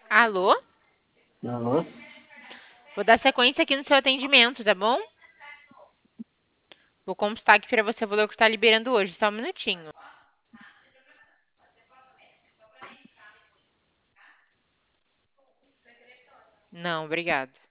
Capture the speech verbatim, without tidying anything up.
Alô? Alô? Vou dar sequência aqui no seu atendimento, tá bom? Vou constar aqui pra você o valor que está liberando hoje. Só um minutinho. Não, obrigado.